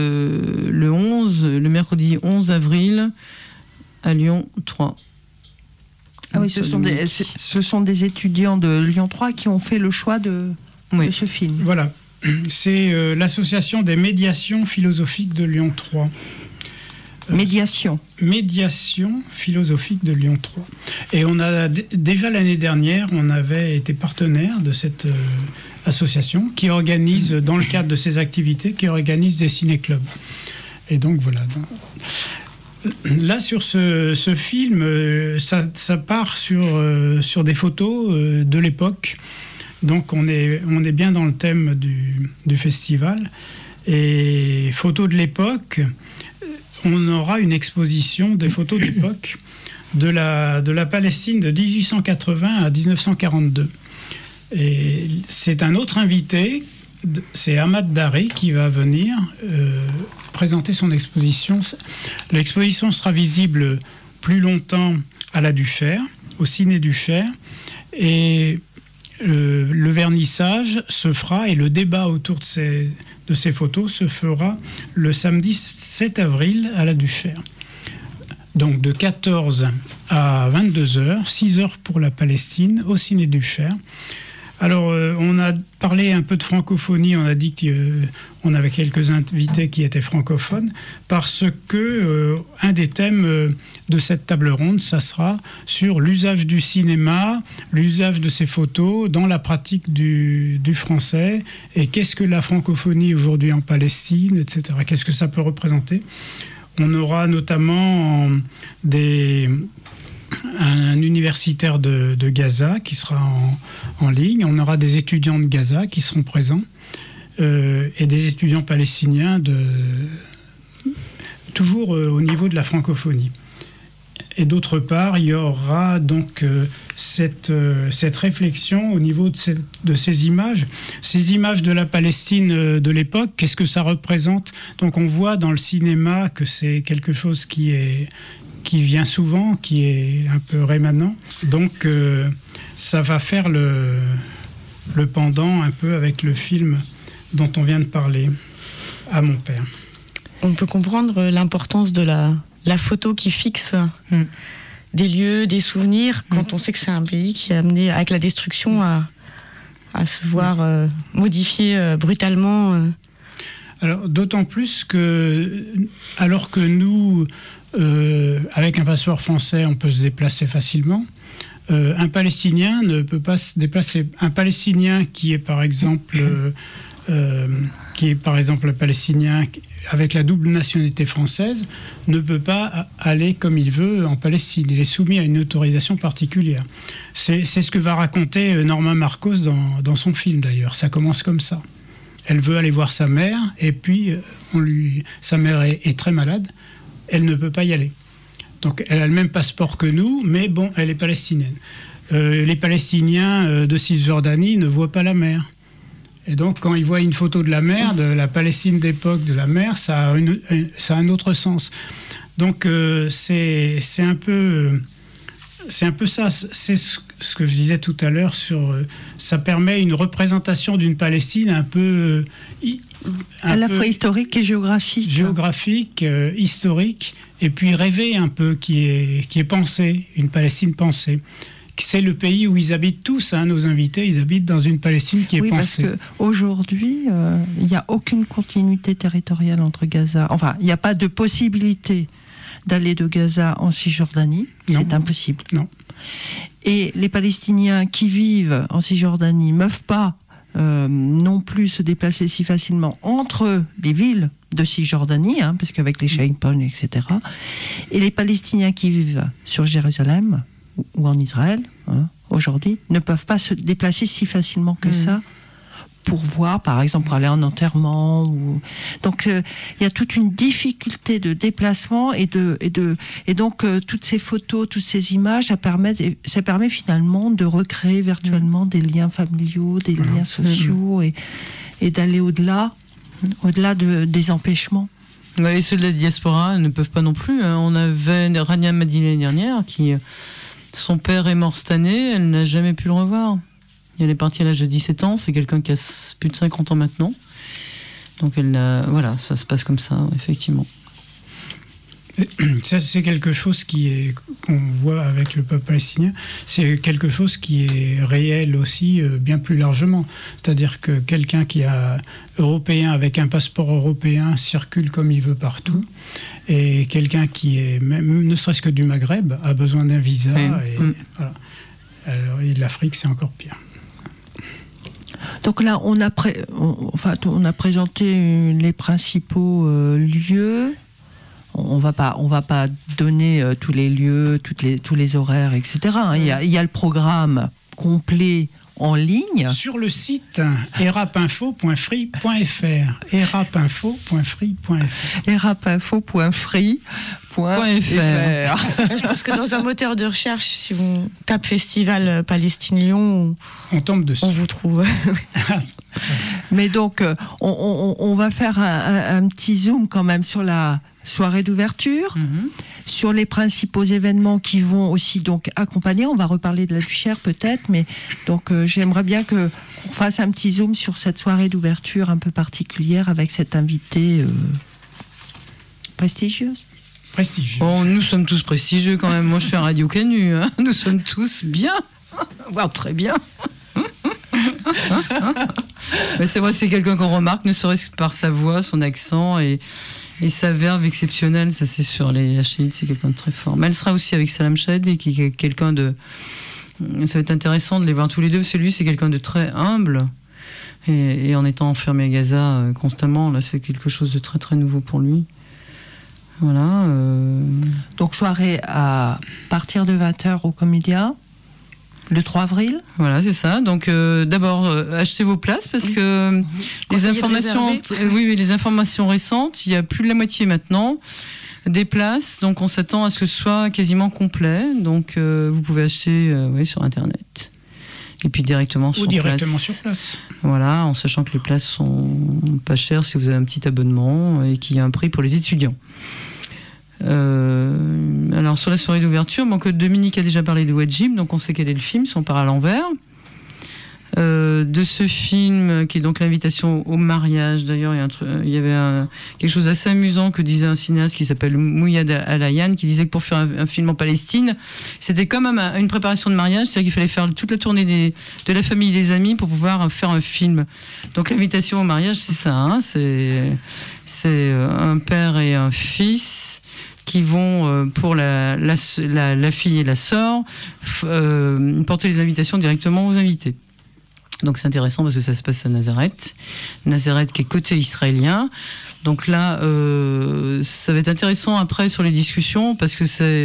le mercredi 11 avril à Lyon 3.
Ah oui, ce sont des étudiants de Lyon 3 qui ont fait le choix de ce film.
Voilà, c'est l'association des médiations philosophiques de Lyon 3. Médiation philosophique de Lyon 3. Et on a déjà l'année dernière, on avait été partenaire de cette association qui organise, dans le cadre de ses activités, qui organise des ciné-clubs. Et donc voilà. Là, sur ce film, ça part sur des photos de l'époque. Donc on est bien dans le thème du festival. Et photos de l'époque, on aura une exposition des photos d'époque de la Palestine de 1880 à 1942. Et c'est un autre invité, c'est Ahmad Dari, qui va venir présenter son exposition. L'exposition sera visible plus longtemps à la Duchère, au Ciné Duchère, et le vernissage se fera, et le débat autour de ces photos se fera le samedi 7 avril à la Duchère. Donc de 14 à 22h, 6 heures pour la Palestine, au Ciné Duchère, Alors, on a parlé un peu de francophonie, on a dit qu'on avait quelques invités qui étaient francophones, parce que un des thèmes de cette table ronde, ça sera sur l'usage du cinéma, l'usage de ces photos dans la pratique du français, et qu'est-ce que la francophonie aujourd'hui en Palestine, etc. Qu'est-ce que ça peut représenter ? On aura notamment un universitaire de Gaza qui sera en ligne. On aura des étudiants de Gaza qui seront présents et des étudiants palestiniens toujours au niveau de la francophonie. Et d'autre part, il y aura donc cette réflexion au niveau de ces images de la Palestine de l'époque. Qu'est-ce que ça représente ? Donc on voit dans le cinéma que c'est quelque chose qui vient souvent, qui est un peu rémanent. Donc ça va faire le pendant un peu avec le film dont on vient de parler, À mon père.
On peut comprendre l'importance de la photo qui fixe des lieux, des souvenirs, quand on sait que c'est un pays qui est amené, avec la destruction, à se voir modifié brutalement.
Alors, d'autant plus que, alors que nous, avec un passeport français, on peut se déplacer facilement, un Palestinien ne peut pas se déplacer. Un Palestinien qui est par exemple un Palestinien avec la double nationalité française ne peut pas aller comme il veut en Palestine. Il est soumis à une autorisation particulière. C'est ce que va raconter Norma Marcos dans son film d'ailleurs. Ça commence comme ça. Elle veut aller voir sa mère et puis sa mère est très malade. Elle ne peut pas y aller. Donc elle a le même passeport que nous, mais bon, elle est palestinienne. Les Palestiniens de Cisjordanie ne voient pas la mer. Et donc, quand ils voient une photo de la mer, de la Palestine d'époque, de la mer, ça a un autre sens. Donc, c'est un peu ça. C'est ce que je disais tout à l'heure ça permet une représentation d'une Palestine un peu
à la fois historique et géographique.
Géographique, historique, et puis rêvée un peu, qui est pensée, une Palestine pensée. C'est le pays où ils habitent tous, nos invités, ils habitent dans une Palestine qui est pensée.
Oui, parce qu'aujourd'hui, il n'y a aucune continuité territoriale entre Gaza. Enfin, il n'y a pas de possibilité d'aller de Gaza en Cisjordanie.
Non.
C'est impossible.
Non.
Et les Palestiniens qui vivent en Cisjordanie ne peuvent pas non plus se déplacer si facilement entre les villes de Cisjordanie, parce qu'avec les checkpoints, etc. Et les Palestiniens qui vivent sur Jérusalem ou en Israël, aujourd'hui, ne peuvent pas se déplacer si facilement que ça pour voir, par exemple, pour aller en enterrement. Donc, il y a toute une difficulté de déplacement et donc, toutes ces photos, toutes ces images, ça permet finalement de recréer virtuellement des liens familiaux, des liens sociaux et d'aller au-delà des empêchements.
Et ceux de la diaspora ne peuvent pas non plus. On avait Rania Madine l'année dernière qui... Son père est mort cette année, elle n'a jamais pu le revoir. Elle est partie à l'âge de 17 ans, c'est quelqu'un qui a plus de 50 ans maintenant. Donc voilà, ça se passe comme ça, effectivement.
Ça, c'est quelque chose qu'on voit avec le peuple palestinien. C'est quelque chose qui est réel aussi, bien plus largement. C'est-à-dire que quelqu'un qui est européen, avec un passeport européen, circule comme il veut partout. Et quelqu'un qui est, même ne serait-ce que du Maghreb, a besoin d'un visa. Voilà. Alors, l'Afrique, c'est encore pire.
Donc là, on a présenté les principaux lieux. On va pas donner tous les lieux, tous les horaires, etc. Il y a le programme complet en ligne
sur le site erapinfo.free.fr.
erapinfo.free.fr.
Je pense que dans un moteur de recherche, si on tape Festival Palestine Lyon,
on tombe dessus.
On vous trouve.
Mais donc, on va faire un petit zoom quand même sur la soirée d'ouverture, sur les principaux événements qui vont aussi donc accompagner. On va reparler de la Luchère peut-être, mais donc j'aimerais bien qu'on fasse un petit zoom sur cette soirée d'ouverture un peu particulière avec cette invitée prestigieuse.
Bon, nous sommes tous prestigieux quand même. Moi, je suis à Radio Canu. Nous sommes tous bien, voire très bien. Mais c'est vrai, c'est quelqu'un qu'on remarque, ne serait-ce que par sa voix, son accent et sa verve exceptionnelle, ça c'est sûr. La Shahid, c'est quelqu'un de très fort. Mais elle sera aussi avec Salam Shahedi, qui est quelqu'un de... Ça va être intéressant de les voir tous les deux. Celui, c'est quelqu'un de très humble. Et en étant enfermé à Gaza constamment, là, c'est quelque chose de très très nouveau pour lui. Voilà.
Donc soirée à partir de 20h au Comédia, le 3 avril.
Voilà, c'est ça. Donc d'abord, achetez vos places parce que les informations, les informations récentes, il y a plus de la moitié maintenant des places. Donc on s'attend à ce que ce soit quasiment complet. Donc vous pouvez acheter sur Internet. Et puis directement sur place. Voilà, en sachant que les places sont pas chères si vous avez un petit abonnement et qu'il y a un prix pour les étudiants. Alors sur la soirée d'ouverture, donc Dominique a déjà parlé de Wajib, donc on sait quel est le film, si on part à l'envers. De ce film qui est donc l'invitation au mariage. D'ailleurs, il y avait quelque chose d'assez amusant que disait un cinéaste qui s'appelle Mouyad Alayan, qui disait que pour faire un film en Palestine, c'était comme une préparation de mariage, c'est-à-dire qu'il fallait faire toute la tournée de la famille et des amis pour pouvoir faire un film. Donc l'invitation au mariage, c'est ça, hein, c'est un père et un fils qui vont, pour la fille et la sœur, porter les invitations directement aux invités. Donc c'est intéressant parce que ça se passe à Nazareth qui est côté israélien. Donc là, ça va être intéressant après sur les discussions parce que ça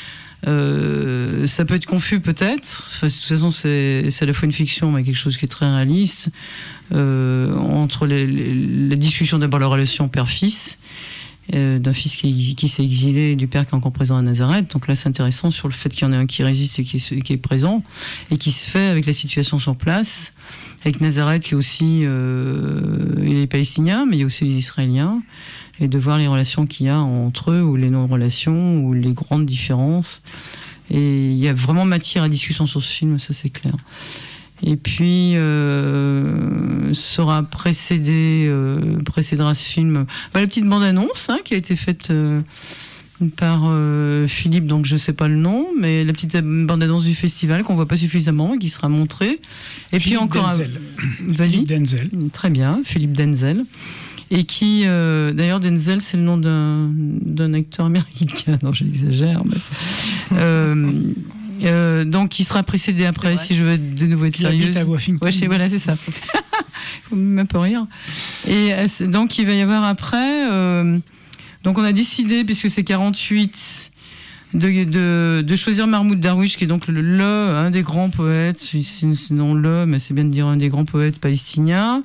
peut être confus peut-être. Enfin, de toute façon, c'est à la fois une fiction mais quelque chose qui est très réaliste entre les discussions, d'abord la relation père-fils. D'un fils qui s'est exilé et du père qui est encore présent à Nazareth. Donc là, c'est intéressant sur le fait qu'il y en ait un qui résiste et qui est présent et qui se fait avec la situation sur place, avec Nazareth qui est aussi les Palestiniens, mais il y a aussi les Israéliens, et de voir les relations qu'il y a entre eux, ou les non-relations, ou les grandes différences. Et il y a vraiment matière à discussion sur ce film, ça c'est clair. Et puis précédera ce film la petite bande-annonce qui a été faite par Philippe, donc je ne sais pas le nom, mais la petite bande-annonce du festival qu'on ne voit pas suffisamment et qui sera montrée. Et
Philippe
puis encore
Denzel.
Vas-y.
Philippe Denzel.
Très bien, Philippe Denzel. Et qui, d'ailleurs, Denzel, c'est le nom d'un acteur américain. Non, j'exagère. Mais, donc, qui sera précédé après, si je veux de nouveau être sérieuse.
Qui habite à Washington.
Ouais, voilà, c'est ça. Faut même pas rire. Et donc, il va y avoir après. Donc, on a décidé, puisque c'est 48, de choisir Mahmoud Darwish, qui est donc un des grands poètes. Sinon mais c'est bien de dire un des grands poètes palestiniens,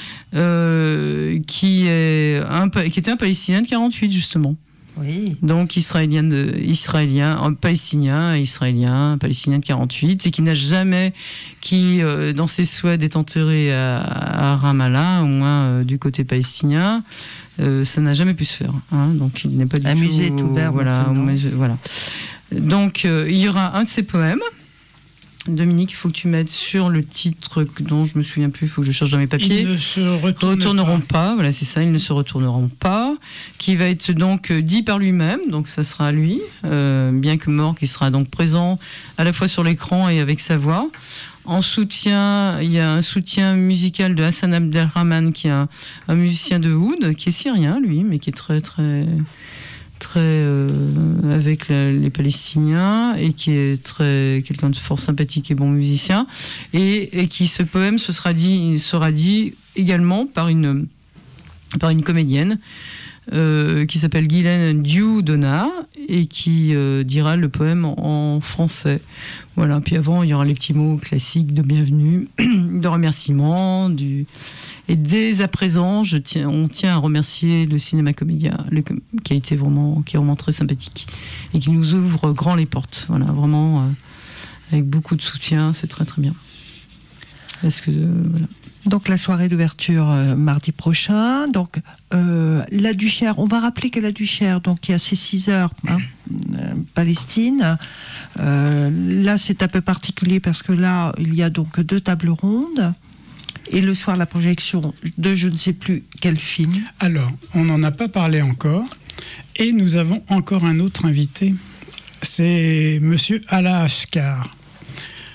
qui était un Palestinien de 48 justement.
Oui.
Donc palestinien de 48, et qui n'a jamais, dans ses souhaits d'être enterré à Ramallah, au moins du côté palestinien, ça n'a jamais pu se faire. Donc il n'est pas du tout.
Un musée est ouvert.
Voilà. Donc il y aura un de ses poèmes. Dominique, il faut que tu m'aides sur le titre dont je me souviens plus, il faut que je cherche dans mes papiers.
Ils ne se retourneront
pas. Voilà, c'est ça, ils ne se retourneront pas. Qui va être donc dit par lui-même, donc ça sera lui, bien que mort, qui sera donc présent à la fois sur l'écran et avec sa voix. En soutien, il y a un soutien musical de Hassan Abdelrahman, qui est un musicien de oud, qui est syrien, lui, mais qui est très, très, très avec les Palestiniens, et qui est quelqu'un de fort sympathique et bon musicien, et qui, ce poème sera dit également par une comédienne qui s'appelle Guylaine Diou-Donna, et qui dira le poème en français. Voilà. Puis avant, il y aura les petits mots classiques de bienvenue, de remerciement, et dès à présent, on tient à remercier le Cinéma Comédia, qui est vraiment très sympathique et qui nous ouvre grand les portes. Voilà, vraiment avec beaucoup de soutien, c'est très très bien. Voilà.
Donc la soirée d'ouverture mardi prochain. Donc la Duchère, on va rappeler que la Duchère, donc il y a ces 6 heures, Palestine. Là c'est un peu particulier parce que là il y a donc 2 tables rondes. Et le soir, la projection de je ne sais plus quel film.
Alors, on n'en a pas parlé encore. Et nous avons encore un autre invité. C'est Monsieur Ala Ashkar.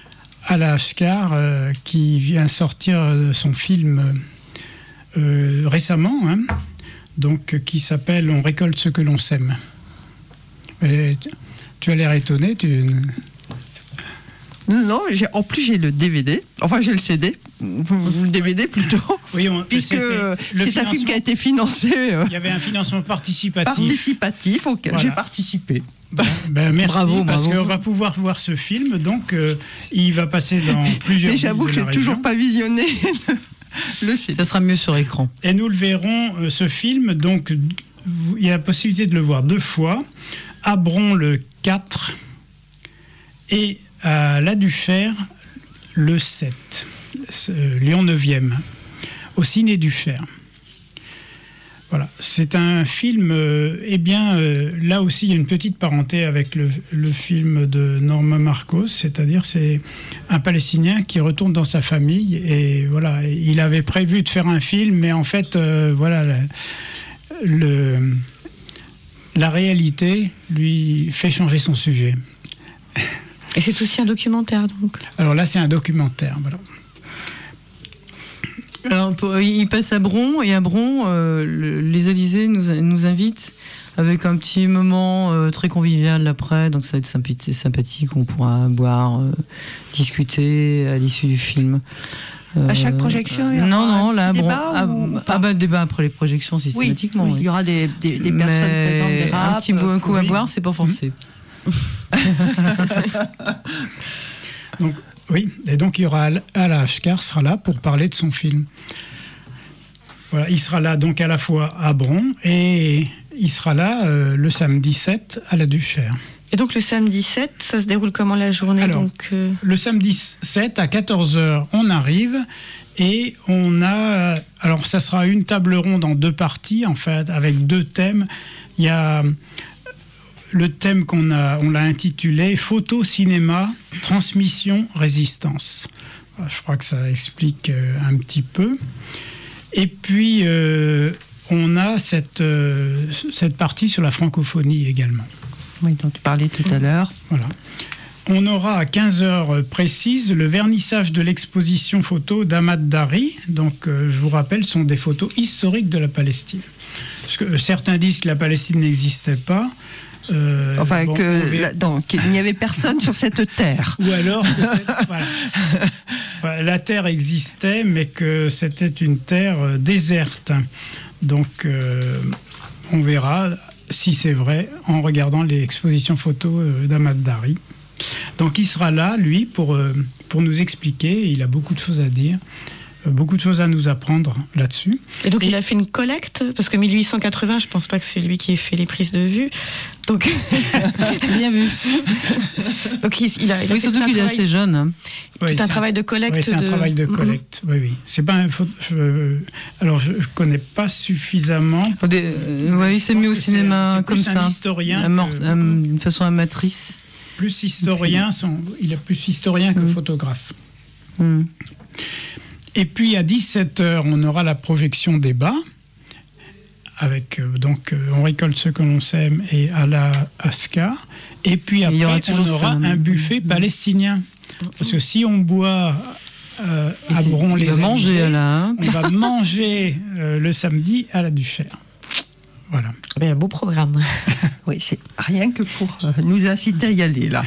Ala Ashkar, qui vient sortir son film récemment, hein, donc, qui s'appelle « On récolte ce que l'on sème ». Tu as l'air étonné.
Non, en plus j'ai le DVD, enfin j'ai le CD, le DVD plutôt, oui, puisque c'est un film qui a été financé.
Il y avait un financement participatif.
Auquel j'ai participé.
Merci, bravo. Qu'on va pouvoir voir ce film, donc il va passer dans plusieurs.
Mais j'avoue que j'ai toujours pas visionné le CD.
Ça sera mieux sur écran.
Et nous le verrons, ce film, donc il y a la possibilité de le voir 2 fois, à Bron le 4 et à La Duchère le 7, Lyon 9e, au Ciné Duchère. Voilà, c'est un film, là aussi il y a une petite parenté avec le film de Norman Marcos, c'est-à-dire c'est un Palestinien qui retourne dans sa famille et voilà, il avait prévu de faire un film, mais en fait, voilà, la réalité lui fait changer son sujet.
Et c'est aussi un documentaire, donc.
Alors là, c'est un documentaire, voilà.
Alors, il passe à Bron, et à Bron, les Alizés nous invitent avec un petit moment très convivial après, donc ça va être sympathique, on pourra boire, discuter à l'issue du film.
À chaque projection, il y aura un
débat débat après les projections systématiquement.
Oui. Il y aura des personnes présentes, des raps.
Un petit coup à boire, c'est pas forcé.
Donc, oui, et donc il y aura Ala Ashkar sera là pour parler de son film. Voilà, il sera là donc à la fois à Bron et il sera là le samedi 7 à La Duchère.
Et donc le samedi 7, ça se déroule comment la journée?
Alors, le samedi 7 à 14h, on arrive et on a... Alors ça sera une table ronde en 2 parties en fait, avec 2 thèmes. Il y a... Le thème on l'a intitulé « Photo, cinéma, transmission, résistance ». Je crois que ça explique un petit peu. Et puis, on a cette partie sur la francophonie également.
Oui, dont tu parlais tout à l'heure.
Voilà. On aura à 15h précises le vernissage de l'exposition photo d'Ahmad Dari. Donc, je vous rappelle, ce sont des photos historiques de la Palestine. Parce que certains disent que la Palestine n'existait pas.
Qu'il n'y avait personne sur cette terre.
Ou alors que la terre existait, mais que c'était une terre déserte. Donc, on verra si c'est vrai en regardant l'exposition photo d'Ahmad Dari. Donc, il sera là, lui, pour nous expliquer. Il a beaucoup de choses à dire. Beaucoup de choses à nous apprendre là-dessus.
Et donc il a fait une collecte, parce que 1880, je pense pas que c'est lui qui ait fait les prises de vue. Donc
bien vu.
Donc il a
oui, surtout qu'il est assez jeune. Hein.
Tout un travail de collecte.
Oui, c'est un travail de collecte. Oui. C'est pas alors je connais pas suffisamment.
Il s'est mis au cinéma comme ça.
Un historien.
D'une façon amatrice.
Plus historien, il est plus historien que photographe. Et puis à 17h, on aura la projection débat avec On récolte ce que l'on sème et Ala Ashkar. Et puis après, on aura un buffet palestinien. Parce que si on boit à Bron les Alizés, on va manger le samedi à La Duchère. Voilà.
Un beau programme.
Oui, c'est rien que pour nous inciter à y aller, là.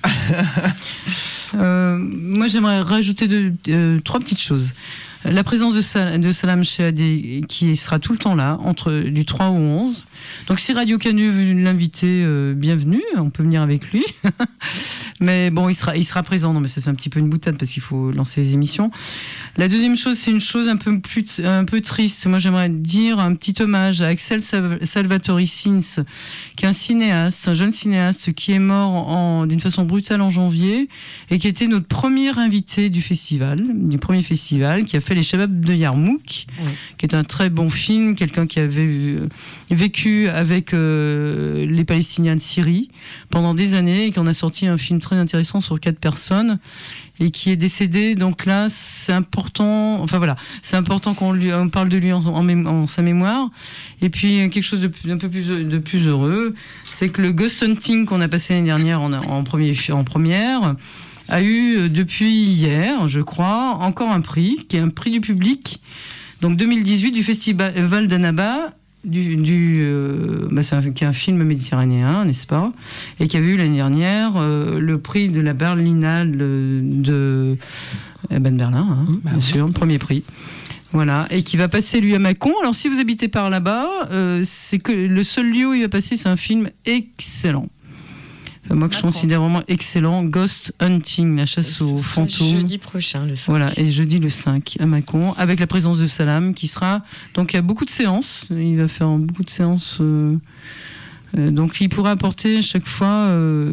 Moi, j'aimerais rajouter 3 petites choses. La présence de Salam Shehadeh, qui sera tout le temps là, du 3 au 11. Donc, si Radio Canu veut l'inviter, bienvenue, on peut venir avec lui. Mais bon, il sera présent. Non, mais ça, c'est un petit peu une boutade parce qu'il faut lancer les émissions. La deuxième chose, c'est une chose un peu triste. Moi, j'aimerais dire un petit hommage à Axel Salvatori Sins, qui est un jeune cinéaste qui est mort d'une façon brutale en janvier et qui était notre premier invité du premier festival, qui a fait Les Shababs de Yarmouk, qui est un très bon film, quelqu'un qui avait vécu avec les Palestiniens de Syrie pendant des années et qui en a sorti un film très intéressant sur 4 personnes et qui est décédé. Donc là, c'est important. Enfin voilà, c'est important qu'on parle de lui en sa mémoire. Et puis quelque chose d'un peu plus heureux, c'est que le Ghost Hunting qu'on a passé l'année dernière en première a eu depuis hier, je crois, encore un prix, qui est un prix du public, donc 2018 du Festival d'Annaba, qui est un film méditerranéen, n'est-ce pas, et qui avait eu l'année dernière le prix de la Berlinale de Berlin, bien sûr, le premier prix. Voilà, et qui va passer lui à Mâcon. Alors si vous habitez par là-bas, c'est que le seul lieu où il va passer, c'est un film excellent. Enfin, moi que je considère vraiment excellent, Ghost Hunting, la chasse aux fantômes.
Jeudi prochain, le 5.
Voilà, et jeudi le 5 à Mâcon, avec la présence de Salam qui sera. Donc il y a beaucoup de séances. Il va faire beaucoup de séances. Donc il pourra apporter chaque fois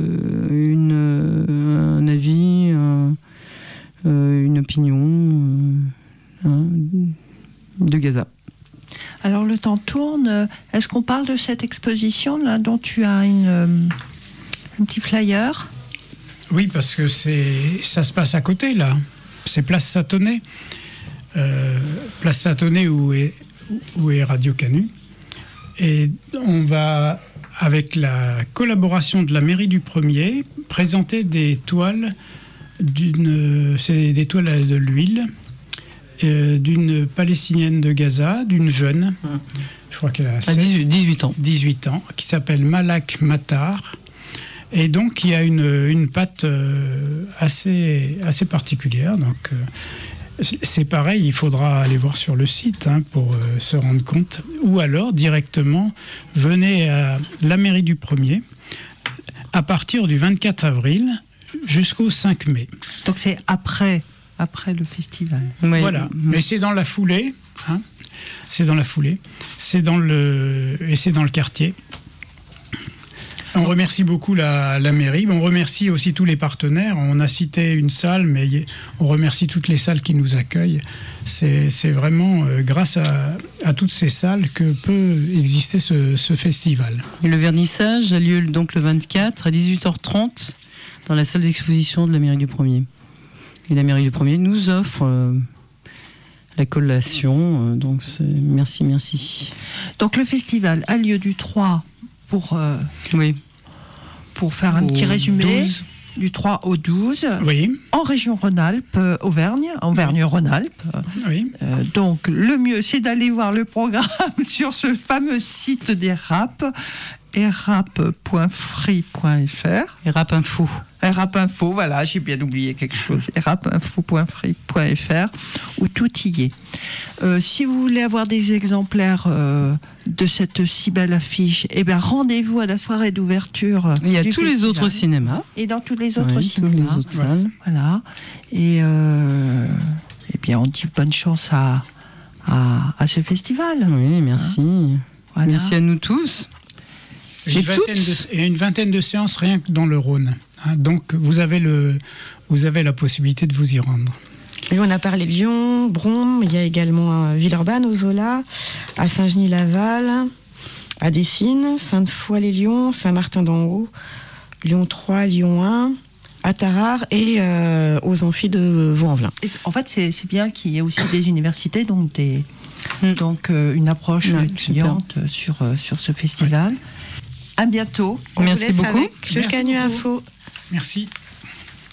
un avis, une opinion de Gaza.
Alors le temps tourne. Est-ce qu'on parle de cette exposition là dont tu as un petit flyer?
Oui, parce que ça se passe à côté là. C'est Place Satonnet. Place Satonnet où est Radio Canu. Et on va, avec la collaboration de la mairie du Premier, présenter des toiles c'est des toiles de l'huile. D'une Palestinienne de Gaza, d'une jeune, je crois qu'elle a
18 ans,
qui s'appelle Malak Matar, et donc il y a une patte assez particulière. Donc c'est pareil, il faudra aller voir sur le site pour se rendre compte, ou alors directement venez à la mairie du Premier à partir du 24 avril jusqu'au 5 mai.
Donc c'est après le festival.
Oui. Voilà, mais c'est dans la foulée. C'est dans la foulée. C'est dans le quartier. On remercie beaucoup la mairie. On remercie aussi tous les partenaires. On a cité une salle, mais on remercie toutes les salles qui nous accueillent. C'est vraiment grâce à toutes ces salles que peut exister ce festival.
Le vernissage a lieu donc le 24 à 18h30 dans la salle d'exposition de la mairie du Premier. Et la mairie du Premier nous offre la collation. Donc merci.
Donc le festival a lieu du 3 pour faire un petit résumé. 12. Du 3 au 12, en région Rhône-Alpes, Auvergne-Rhône-Alpes.
Oui.
Donc le mieux, c'est d'aller voir le programme sur ce fameux site des RAP, erap.free.fr.
Erap.info.
Erap.info, voilà, j'ai bien oublié quelque chose. erap.info.free.fr, où tout y est. Si vous voulez avoir des exemplaires de cette si belle affiche, rendez-vous à la soirée d'ouverture.
Il y a tous les autres cinémas.
Et dans tous les autres cinémas.
Toutes les autres salles.
Voilà. Et bien, on dit bonne chance à ce festival.
Oui, merci. Voilà. Merci à nous tous.
Et une vingtaine de séances rien que dans le Rhône. Donc vous avez la possibilité de vous y rendre.
Et on a parlé de Lyon, Bron, il y a également à Villeurbanne, au Zola, à Saint-Genis-Laval, à Dessines, Sainte-Foy-les-Lyons, Saint-Martin-d'en-Haut, Lyon 3, Lyon 1, à Tarare et aux amphis de Vaux-en-Velin.
En fait, c'est bien qu'il y ait aussi des universités, donc une approche étudiante sur ce festival. À bientôt.
Merci beaucoup.
Avec le Canu Info.
Merci.